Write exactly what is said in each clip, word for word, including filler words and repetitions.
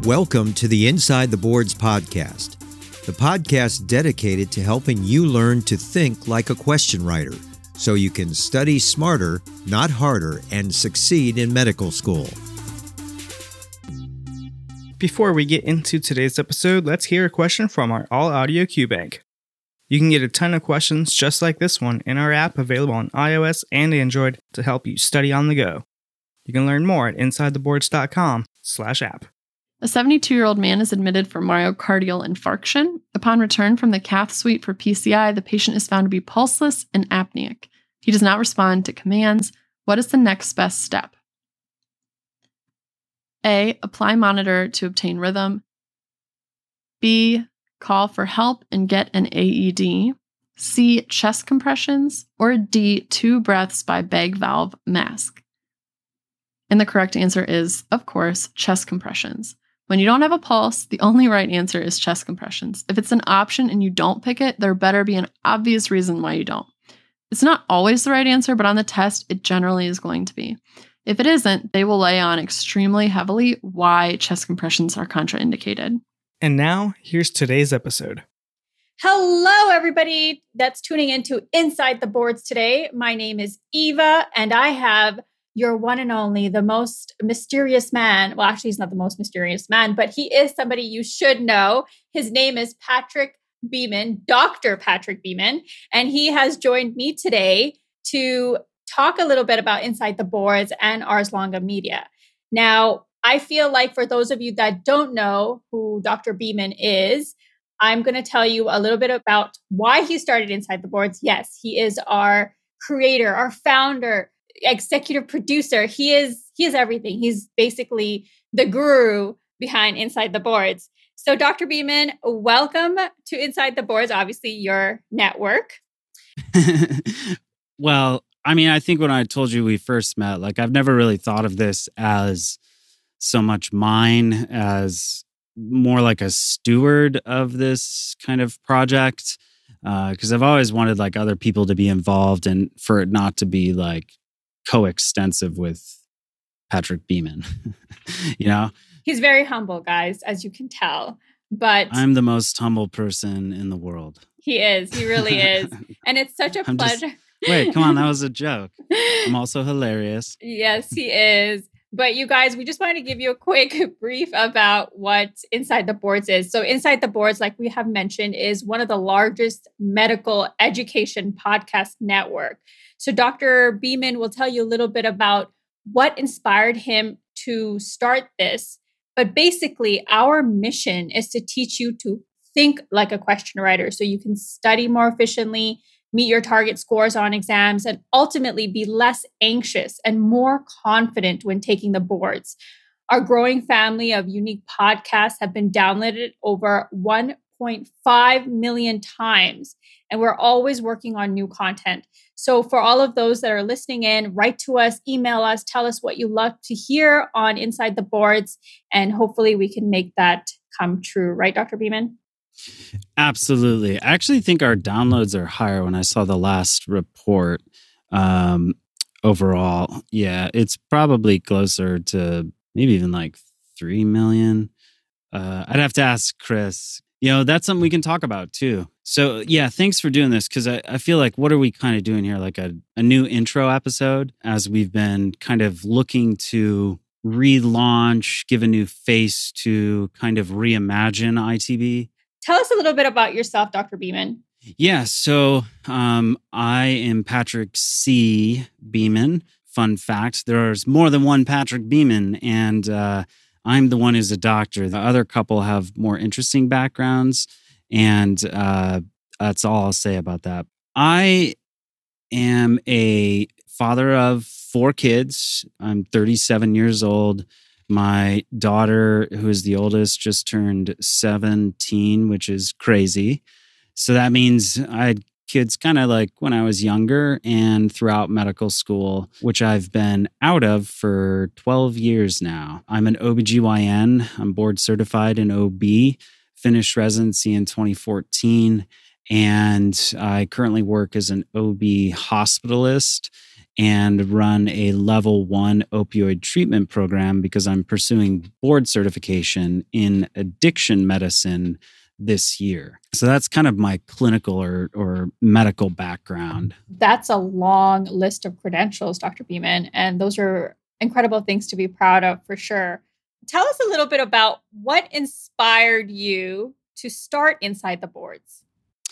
Welcome to the Inside the Boards podcast, the podcast dedicated to helping you learn to think like a question writer so you can study smarter, not harder, and succeed in medical school. Before we get into today's episode, let's hear a question from our all-audio Q bank. You can get a ton of questions just like this one in our app available on iOS and Android to help you study on the go. You can learn more at insidetheboards.com slash app. A seventy-two-year-old man is admitted for myocardial infarction. Upon return from the cath suite for P C I, the patient is found to be pulseless and apneic. He does not respond to commands. What is the next best step? A. Apply monitor to obtain rhythm. B. Call for help and get an A E D. C. Chest compressions. Or D. Two breaths by bag valve mask. And the correct answer is, of course, chest compressions. When you don't have a pulse, the only right answer is chest compressions. If it's an option and you don't pick it, there better be an obvious reason why you don't. It's not always the right answer, but on the test, it generally is going to be. If it isn't, they will lay on extremely heavily why chest compressions are contraindicated. And now, here's today's episode. Hello, everybody that's tuning into Inside the Boards today. My name is Eva, and I have your one and only, the most mysterious man. Well, actually, he's not the most mysterious man, but he is somebody you should know. His name is Patrick Beeman, Doctor Patrick Beeman, and he has joined me today to talk a little bit about Inside the Boards and Ars Longa Media. Now, I feel like for those of you that don't know who Doctor Beeman is, I'm going to tell you a little bit about why he started Inside the Boards. Yes, he is our creator, our founder, executive producer. He is he is everything. He's basically the guru behind Inside the Boards. So Doctor Beeman, welcome to Inside the Boards, obviously your network. Well, I mean, I think when I told you we first met, like I've never really thought of this as so much mine, as more like a steward of this kind of project. Because uh, I've always wanted like other people to be involved and for it not to be like coextensive with Patrick Beeman. You know? He's very humble, guys, as you can tell. But I'm the most humble person in the world. He is. He really is. And it's such a I'm pleasure. Just, wait, come on. That was a joke. I'm also hilarious. Yes, he is. But you guys, we just wanted to give you a quick brief about what Inside the Boards is. So Inside the Boards, like we have mentioned, is one of the largest medical education podcast network. So Doctor Beeman will tell you a little bit about what inspired him to start this. But basically, our mission is to teach you to think like a question writer so you can study more efficiently, meet your target scores on exams, and ultimately be less anxious and more confident when taking the boards. Our growing family of unique podcasts have been downloaded over one point five million times, and we're always working on new content. So for all of those that are listening in, write to us, email us, tell us what you love to hear on Inside the Boards, and hopefully we can make that come true. Right, Doctor Beeman? Absolutely. I actually think our downloads are higher when I saw the last report. Um, overall, yeah, it's probably closer to maybe even like three million. Uh, I'd have to ask Chris. You know, that's something we can talk about too. So yeah, thanks for doing this because I, I feel like what are we kind of doing here? Like a, a new intro episode as we've been kind of looking to relaunch, give a new face to kind of reimagine I T B. Tell us a little bit about yourself, Doctor Beeman. Yeah, so um, I am Patrick C. Beeman. Fun fact, there's more than one Patrick Beeman, and uh, I'm the one who's a doctor. The other couple have more interesting backgrounds, and uh, that's all I'll say about that. I am a father of four kids. I'm thirty-seven years old. My daughter, who is the oldest, just turned seventeen, which is crazy. So that means I had kids kind of like when I was younger and throughout medical school, which I've been out of for twelve years now. I'm an O B G Y N. I'm board certified in O B, finished residency in twenty fourteen, and I currently work as an O B hospitalist and run a level one opioid treatment program because I'm pursuing board certification in addiction medicine this year. So that's kind of my clinical or, or medical background. That's a long list of credentials, Doctor Beeman, and those are incredible things to be proud of for sure. Tell us a little bit about what inspired you to start Inside the Boards.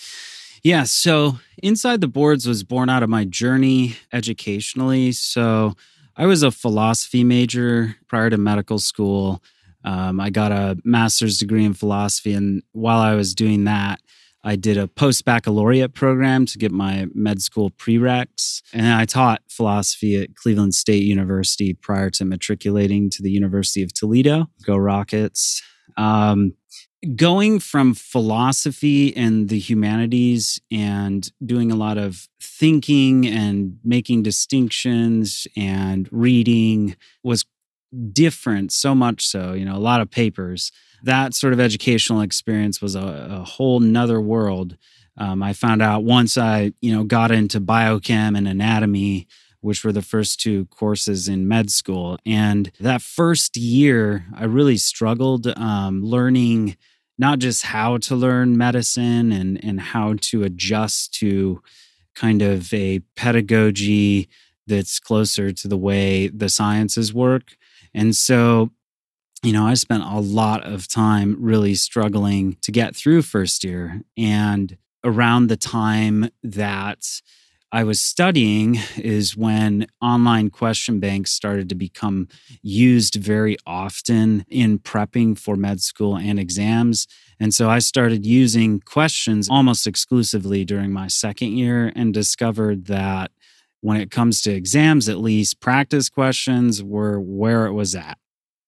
Yeah, so Inside the Boards was born out of my journey educationally. So I was a philosophy major prior to medical school. Um, I got a master's degree in philosophy, and while I was doing that, I did a post-baccalaureate program to get my med school prereqs. And I taught philosophy at Cleveland State University prior to matriculating to the University of Toledo. Go Rockets. Um, going from philosophy and the humanities and doing a lot of thinking and making distinctions and reading was different, so much so, you know, a lot of papers. That sort of educational experience was a, a whole nother world. Um, I found out once I, you know, got into biochem and anatomy, which were the first two courses in med school. And that first year, I really struggled um, learning not just how to learn medicine and, and how to adjust to kind of a pedagogy that's closer to the way the sciences work. And so, you know, I spent a lot of time really struggling to get through first year. And around the time that I was studying is when online question banks started to become used very often in prepping for med school and exams. And so I started using questions almost exclusively during my second year and discovered that when it comes to exams, at least, practice questions were where it was at.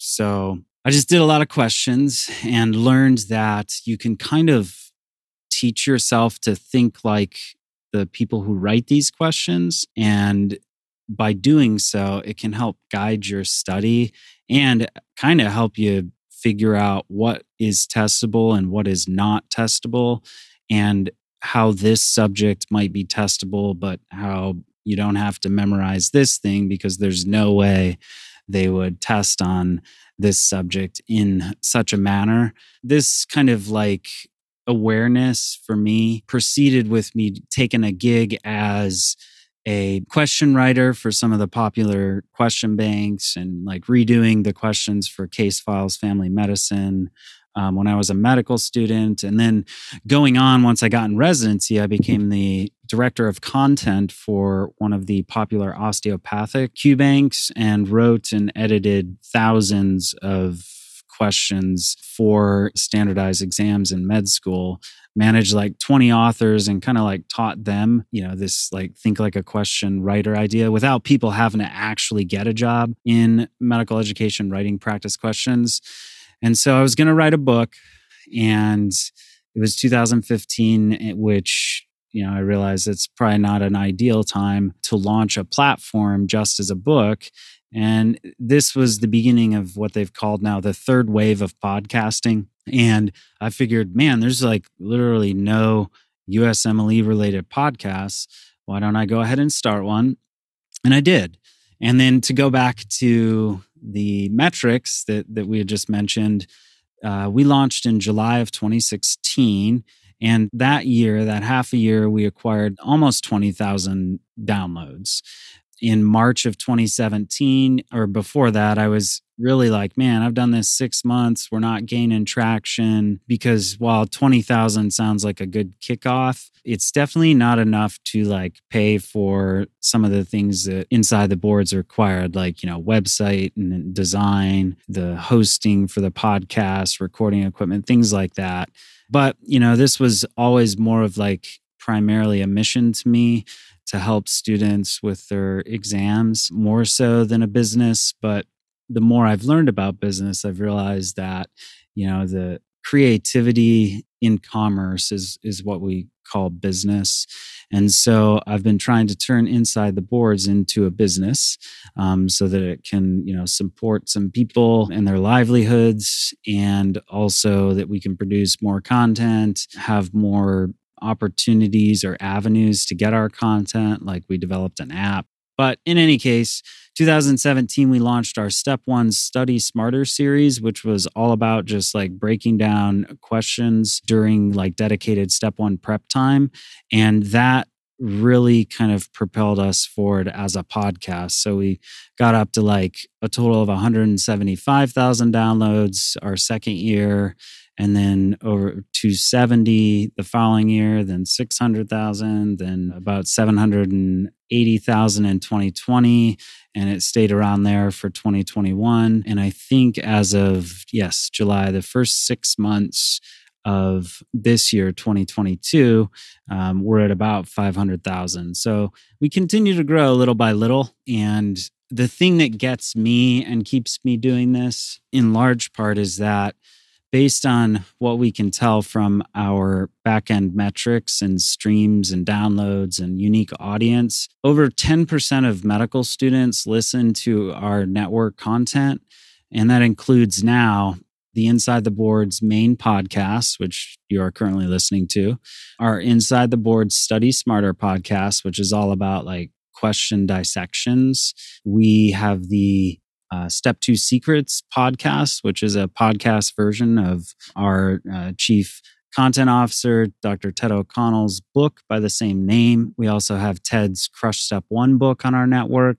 So I just did a lot of questions and learned that you can kind of teach yourself to think like the people who write these questions. And by doing so, it can help guide your study and kind of help you figure out what is testable and what is not testable, and how this subject might be testable, but how you don't have to memorize this thing because there's no way they would test on this subject in such a manner. This kind of like awareness for me proceeded with me taking a gig as a question writer for some of the popular question banks and like redoing the questions for Case Files Family Medicine um, when I was a medical student. And then going on, once I got in residency, I became the director of content for one of the popular osteopathic Q banks and wrote and edited thousands of questions for standardized exams in med school, managed like twenty authors and kind of like taught them, you know, this like think like a question writer idea without people having to actually get a job in medical education writing practice questions. And so I was going to write a book, and it was two thousand fifteen, which, you know, I realized it's probably not an ideal time to launch a platform just as a book. And this was the beginning of what they've called now the third wave of podcasting. And I figured, man, there's like literally no U S M L E related podcasts. Why don't I go ahead and start one? And I did. And then to go back to the metrics that, that we had just mentioned, uh, we launched in July of twenty sixteen. And that year, that half a year, we acquired almost twenty thousand downloads. In March of twenty seventeen, or before that, I was really like, man, I've done this six months. We're not gaining traction, because while twenty thousand sounds like a good kickoff, it's definitely not enough to like pay for some of the things that Inside the Boards required, like, you know, website and design, the hosting for the podcast, recording equipment, things like that. But, you know, this was always more of like primarily a mission to me to help students with their exams more so than a business. But the more I've learned about business, I've realized that, you know, the creativity in commerce is, is what we call business. And so I've been trying to turn Inside the Boards into a business um, so that it can, you know, support some people and their livelihoods, and also that we can produce more content, have more opportunities or avenues to get our content. Like we developed an app But in any case, two thousand seventeen, we launched our Step One Study Smarter series, which was all about just like breaking down questions during like dedicated Step One prep time. And that really kind of propelled us forward as a podcast. So we got up to like a total of one hundred seventy-five thousand downloads our second year, and then over two hundred seventy the following year, then six hundred thousand, then about seven hundred eighty thousand in twenty twenty, and it stayed around there for twenty twenty-one. And I think as of, yes, July, the first six months of this year, twenty twenty-two, um, we're at about five hundred thousand. So we continue to grow little by little. And the thing that gets me and keeps me doing this in large part is that based on what we can tell from our back-end metrics and streams and downloads and unique audience, over ten percent of medical students listen to our network content. And that includes now the Inside the Board's main podcast, which you are currently listening to, our Inside the Board Study Smarter podcast, which is all about like question dissections. We have the uh, Step Two Secrets podcast, which is a podcast version of our uh, chief content officer, Doctor Ted O'Connell's book by the same name. We also have Ted's Crush Step One book on our network,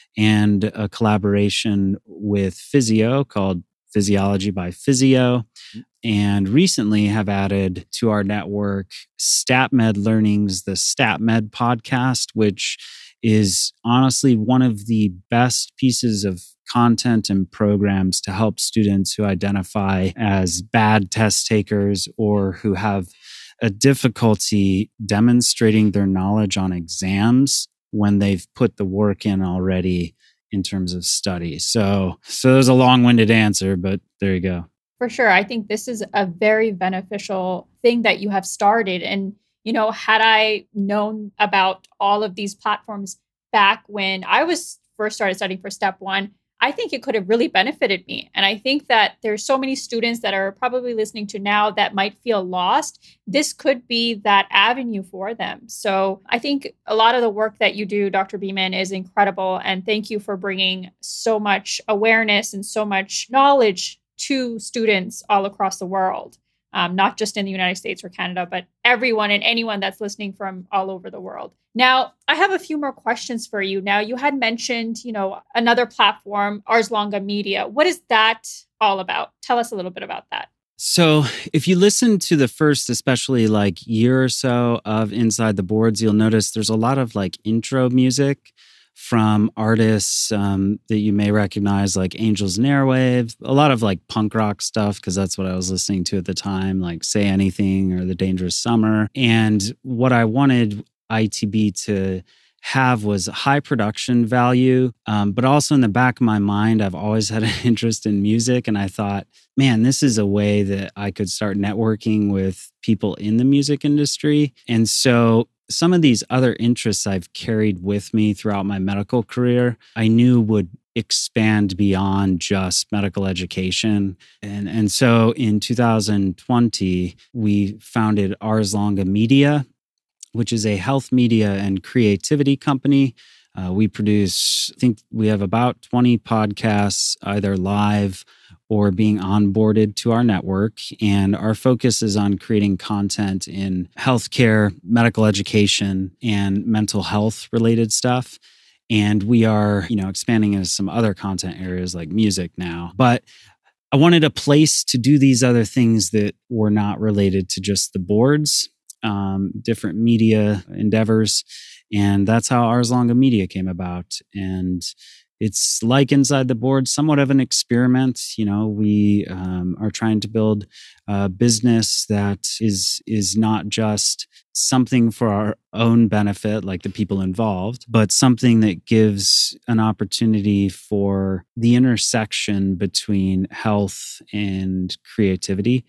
and a collaboration with Physio called Physiology by Physio, and recently have added to our network StatMed Learning's the StatMed podcast, which is honestly one of the best pieces of content and programs to help students who identify as bad test takers or who have a difficulty demonstrating their knowledge on exams when they've put the work in already in terms of study. So, so there's a long-winded answer, but there you go. For sure. I think this is a very beneficial thing that you have started. And, you know, had I known about all of these platforms back when I was first started studying for Step One, I think it could have really benefited me. And I think that there's so many students that are probably listening to now that might feel lost. This could be that avenue for them. So I think a lot of the work that you do, Doctor Beeman, is incredible. And thank you for bringing so much awareness and so much knowledge to students all across the world. Um, not just in the United States or Canada, but everyone and anyone that's listening from all over the world. Now, I have a few more questions for you. Now, you had mentioned, you know, another platform, Ars Longa Media. What is that all about? Tell us a little bit about that. So if you listen to the first, especially like year or so of Inside the Boards, you'll notice there's a lot of like intro music from artists um, that you may recognize, like Angels and Airwave, a lot of like punk rock stuff, because that's what I was listening to at the time, like Say Anything or The Dangerous Summer. And what I wanted I T B to have was high production value, um, but also in the back of my mind, I've always had an interest in music. And I thought, man, this is a way that I could start networking with people in the music industry. And so some of these other interests I've carried with me throughout my medical career, I knew would expand beyond just medical education. And, and so in two thousand twenty, we founded Ars Longa Media, which is a health media and creativity company. Uh, we produce, I think we have about twenty podcasts, either live or being onboarded to our network. And our focus is on creating content in healthcare, medical education, and mental health related stuff. And we are, you know, expanding into some other content areas like music now. But I wanted a place to do these other things that were not related to just the boards, um, different media endeavors. And that's how Ars Longa Media came about. And it's like Inside the Board, somewhat of an experiment. You know, we um, are trying to build a business that is is not just something for our own benefit, like the people involved, but something that gives an opportunity for the intersection between health and creativity.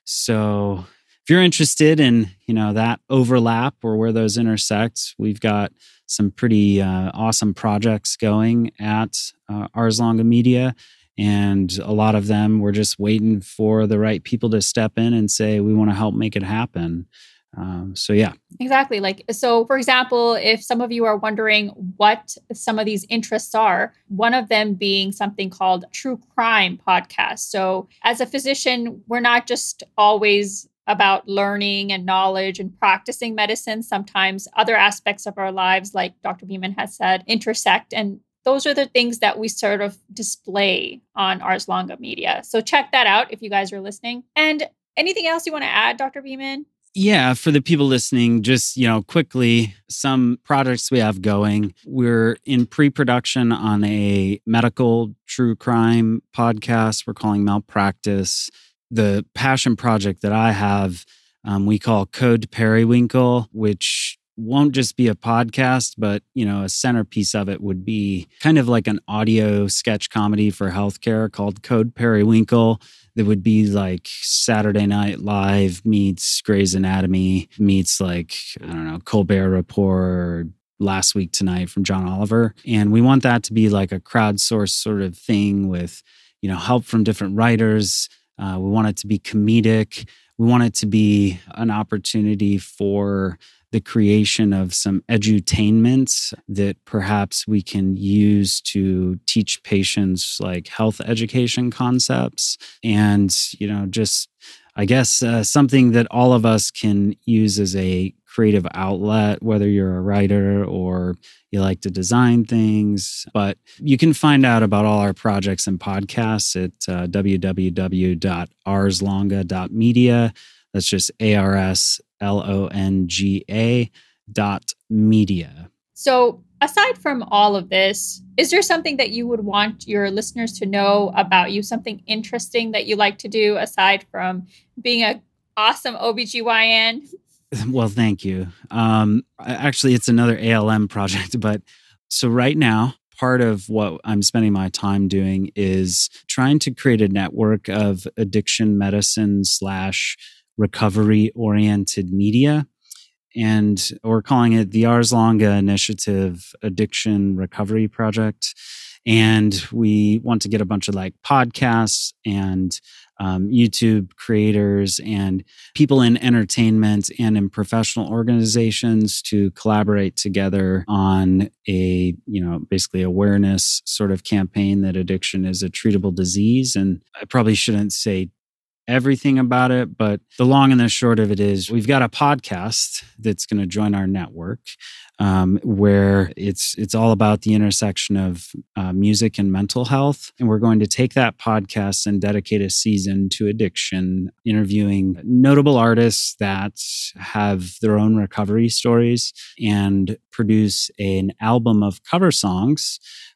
So if you're interested in, you know, that overlap or where those intersect, we've got some pretty uh, awesome projects going at uh, Ars Longa Media. And a lot of them, we're just waiting for the right people to step in and say, we want to help make it happen. Um, so yeah. Exactly. Like, so for example, if some of you are wondering what some of these interests are, one of them being something called true crime podcast. So as a physician, we're not just always about learning and knowledge and practicing medicine. Sometimes other aspects of our lives, like Doctor Beeman has said, intersect. And those are the things that we sort of display on Ars Longa Media. So check that out if you guys are listening. And anything else you want to add, Doctor Beeman? Yeah, for the people listening, just, you know, quickly, some projects we have going. We're in pre-production on a medical true crime podcast we're calling Malpractice. The passion project that I have, um, we call Code Periwinkle, which won't just be a podcast, but, you know, a centerpiece of it would be kind of like an audio sketch comedy for healthcare called Code Periwinkle. That would be like Saturday Night Live meets Grey's Anatomy meets like, I don't know, Colbert Report or Last Week Tonight from John Oliver. And we want that to be like a crowdsourced sort of thing with, you know, help from different writers. Uh, we want it to be comedic. We want it to be an opportunity for the creation of some edutainment that perhaps we can use to teach patients like health education concepts and, you know, just, I guess, uh, something that all of us can use as a creative outlet, whether you're a writer or you like to design things. But you can find out about all our projects and podcasts at uh, w w w dot ars longa dot media. That's just A R S L O N G A dot media. So aside from all of this, is there something that you would want your listeners to know about you? Something interesting that you like to do aside from being an awesome O B G Y N? Well, thank you. Um, actually, it's another A L M project. But so right now, part of what I'm spending my time doing is trying to create a network of addiction medicine slash recovery-oriented media. And we're calling it the Ars Longa Initiative Addiction Recovery Project. And we want to get a bunch of like podcasts and um, YouTube creators and people in entertainment and in professional organizations to collaborate together on a, you know, basically awareness sort of campaign that addiction is a treatable disease. And I probably shouldn't say everything about it, but the long and the short of it is we've got a podcast that's going to join our network um, where it's it's all about the intersection of uh, music and mental health. And we're going to take that podcast and dedicate a season to addiction, interviewing notable artists that have their own recovery stories and produce an album of cover songs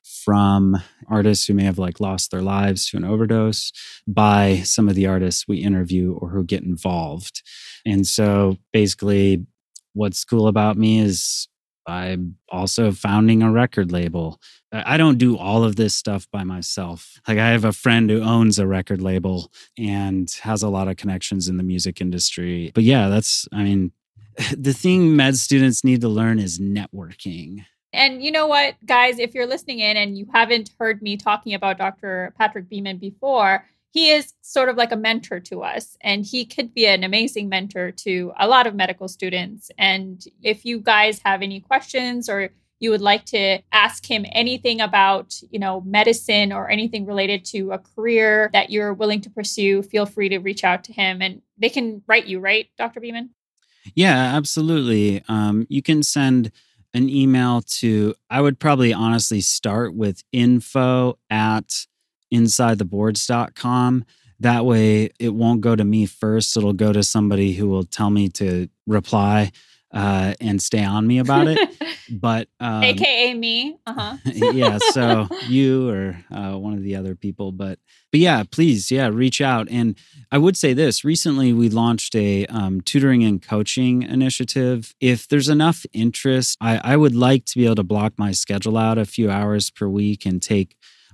from artists who may have like lost their lives to an overdose by some of the artists we interview or who get involved. And so basically what's cool about me is I'm also founding a record label. I don't do all of this stuff by myself. Like I have a friend who owns a record label and has a lot of connections in the music industry. But yeah, that's, I mean, the thing med students need to learn is networking. And you know what, guys, if you're listening in and you haven't heard me talking about Doctor Patrick Beeman before, he is sort of like a mentor to us, and he could be an amazing mentor to a lot of medical students. And if you guys have any questions or you would like to ask him anything about, you know, medicine or anything related to a career that you're willing to pursue, feel free to reach out to him and they can write you, right, Doctor Beeman? Yeah, absolutely. Um, you can send an email to, I would probably honestly start with info at inside the boards dot com. That way it won't go to me first. It'll go to somebody who will tell me to reply uh, and stay on me about it. But um, A K A me. Uh-huh. Yeah. So you or uh, one of the other people, but, but yeah, please. Yeah. Reach out. And I would say this, recently we launched a um, tutoring and coaching initiative. If there's enough interest, I, I would like to be able to block my schedule out a few hours per week and take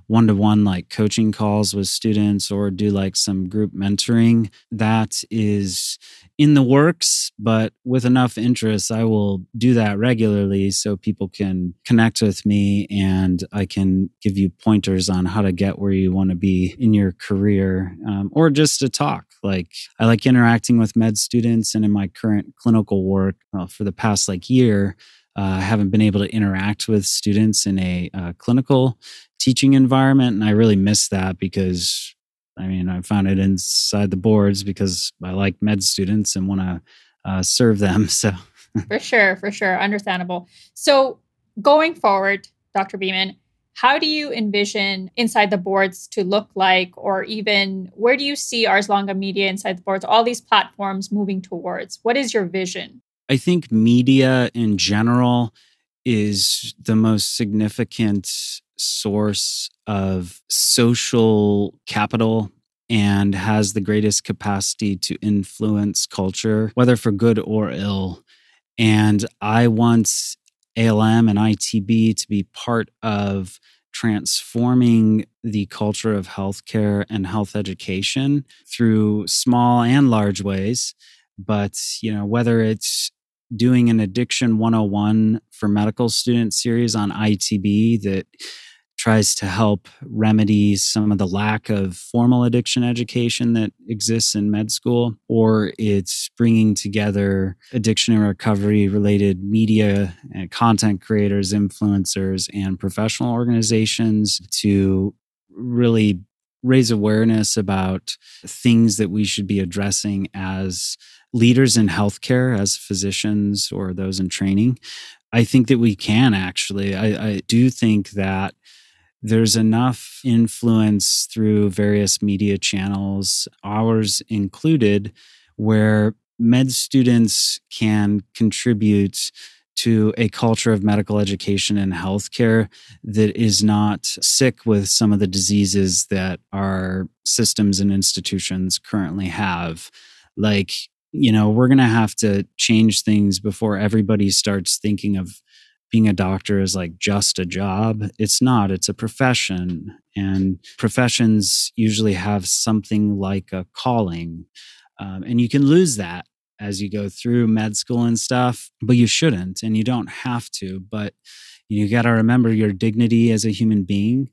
one-to-one like coaching calls with students or do like some group mentoring. That is in the works, but with enough interest, I will do that regularly so people can connect with me and I can give you pointers on how to get where you want to be in your career, um, or just to talk. Like I like interacting with med students, and in my current clinical work, well, for the past like year, uh, I haven't been able to interact with students in a uh, clinical teaching environment. And I really miss that because, I mean, I found it inside the boards because I like med students and want to uh, serve them. So for sure, for sure. Understandable. So going forward, Doctor Beeman, how do you envision Inside the Boards to look like, or even where do you see Ars Longa Media, Inside the Boards, all these platforms moving towards? What is your vision? I think media in general is the most significant source of social capital and has the greatest capacity to influence culture, whether for good or ill. And I want A L M and I T B to be part of transforming the culture of healthcare and health education through small and large ways. But, you know, whether it's doing an Addiction one oh one for medical student series on I T B that tries to help remedy some of the lack of formal addiction education that exists in med school, or it's bringing together addiction and recovery related media and content creators, influencers, and professional organizations to really raise awareness about things that we should be addressing as leaders in healthcare, as physicians or those in training. I think that we can actually. I, I do think that there's enough influence through various media channels, ours included, where med students can contribute to a culture of medical education and healthcare that is not sick with some of the diseases that our systems and institutions currently have. Like, you know, we're going to have to change things before everybody starts thinking of being a doctor is like just a job. It's not, it's a profession. And professions usually have something like a calling. Um, and you can lose that as you go through med school and stuff, but you shouldn't, and you don't have to. But you got to remember your dignity as a human being.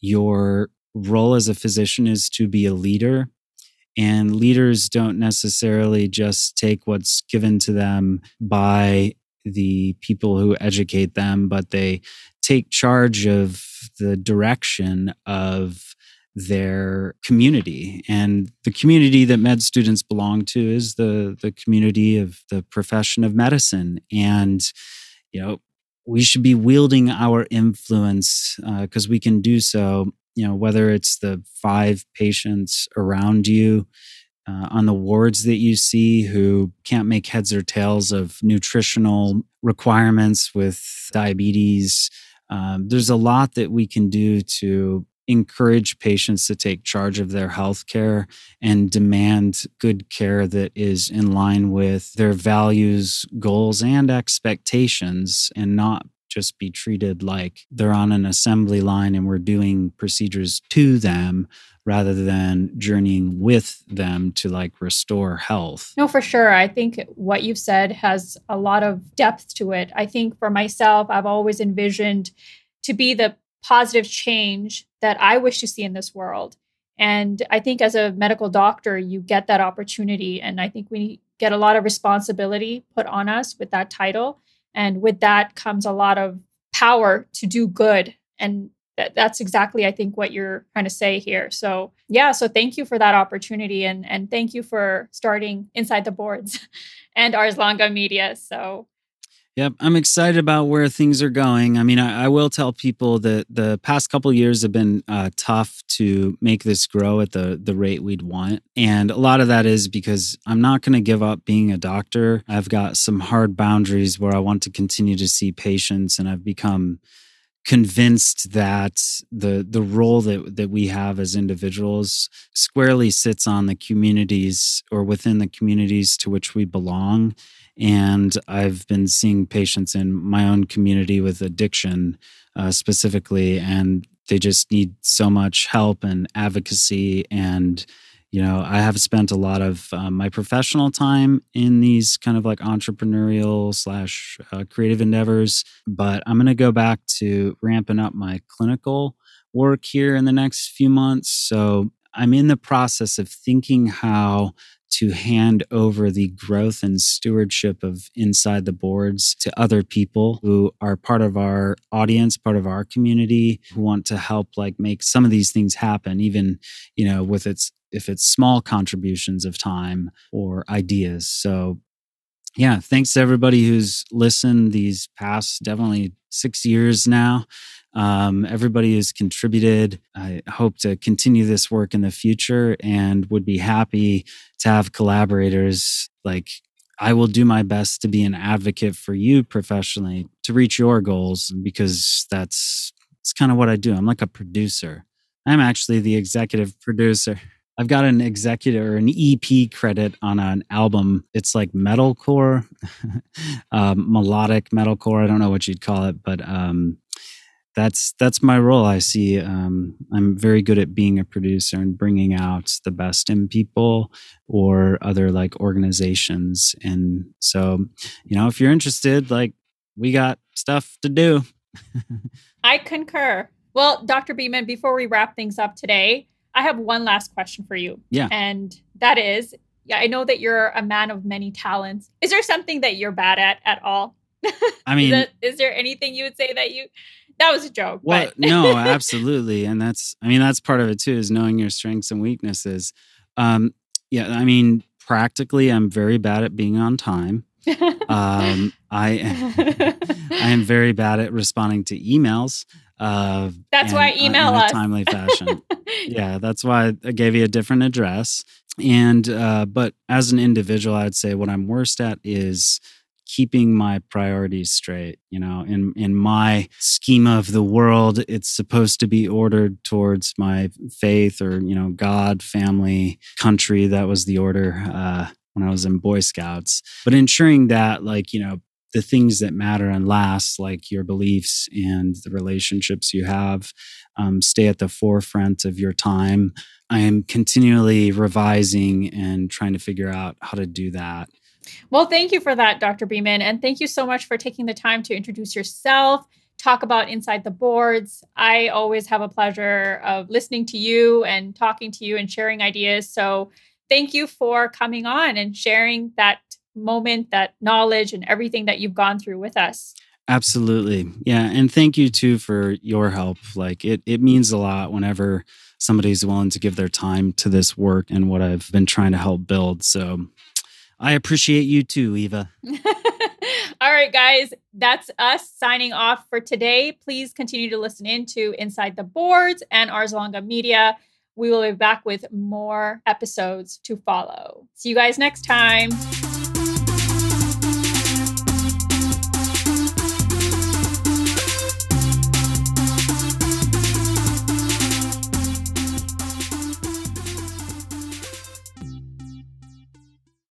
Your role as a physician is to be a leader. And leaders don't necessarily just take what's given to them by the people who educate them, but they take charge of the direction of their community. And the community that med students belong to is the, the community of the profession of medicine. And, you know, we should be wielding our influence because uh, we can do so, you know, whether it's the five patients around you, Uh, on the wards that you see who can't make heads or tails of nutritional requirements with diabetes. Um, there's a lot that we can do to encourage patients to take charge of their health care and demand good care that is in line with their values, goals, and expectations, and not just be treated like they're on an assembly line and we're doing procedures to them rather than journeying with them to like restore health. No, for sure. I think what you've said has a lot of depth to it. I think for myself, I've always envisioned to be the positive change that I wish to see in this world. And I think as a medical doctor, you get that opportunity. And I think we get a lot of responsibility put on us with that title. And with that comes a lot of power to do good. And th- that's exactly, I think, what you're trying to say here. So yeah, so thank you for that opportunity. And, and thank you for starting Inside the Boards and Ars Longa Media. So Yep, I'm excited about where things are going. I mean, I, I will tell people that the past couple of years have been uh, tough to make this grow at the the rate we'd want. And a lot of that is because I'm not going to give up being a doctor. I've got some hard boundaries where I want to continue to see patients, and I've become convinced that the the role that, that we have as individuals squarely sits on the communities or within the communities to which we belong. And I've been seeing patients in my own community with addiction uh, specifically, and they just need so much help and advocacy. And, you know, I have spent a lot of uh, my professional time in these kind of like entrepreneurial slash uh, creative endeavors, but I'm going to go back to ramping up my clinical work here in the next few months. So I'm in the process of thinking how to hand over the growth and stewardship of Inside the Boards to other people who are part of our audience, part of our community, who want to help like make some of these things happen, even, you know, with its, if it's small contributions of time or ideas. So yeah, thanks to everybody who's listened these past definitely six years now. Um, everybody has contributed. I hope to continue this work in the future and would be happy to have collaborators. Like, I will do my best to be an advocate for you professionally to reach your goals, because that's, that's kind of what I do. I'm like a producer. I'm actually the executive producer. I've got an executive or an E P credit on an album. It's like metalcore, um, melodic metalcore. I don't know what you'd call it, but um, that's that's my role. I see. Um, I'm very good at being a producer and bringing out the best in people or other like organizations. And so, you know, if you're interested, like, we got stuff to do. I concur. Well, Doctor Beeman, before we wrap things up today, I have one last question for you. Yeah. And that is, yeah, I know that you're a man of many talents. Is there something that you're bad at at all? I mean, is, that, is there anything you would say that you, that was a joke. Well, but. No, absolutely. And that's, I mean, that's part of it too, is knowing your strengths and weaknesses. Um, yeah. I mean, practically, I'm very bad at being on time. um, I, I am very bad at responding to emails. Uh, that's why email in a us. timely fashion. Yeah, that's why I gave you a different address. And uh, but as an individual, I'd say what I'm worst at is keeping my priorities straight. You know, in in my schema of the world, it's supposed to be ordered towards my faith or, you know, God, family, country. That was the order uh, when I was in Boy Scouts. But ensuring that, like, you know, the things that matter and last, like your beliefs and the relationships you have, um, stay at the forefront of your time. I am continually revising and trying to figure out how to do that. Well, thank you for that, Doctor Beeman. And thank you so much for taking the time to introduce yourself, talk about Inside the Boards. I always have a pleasure of listening to you and talking to you and sharing ideas. So thank you for coming on and sharing that moment, that knowledge, and everything that you've gone through with us. Absolutely. Yeah. And thank you too for your help. Like, it, it means a lot whenever somebody's willing to give their time to this work and what I've been trying to help build. So I appreciate you too, Eva. All right, guys, that's us signing off for today. Please continue to listen in to Inside the Boards and Ars Longa Media. We will be back with more episodes to follow. See you guys next time.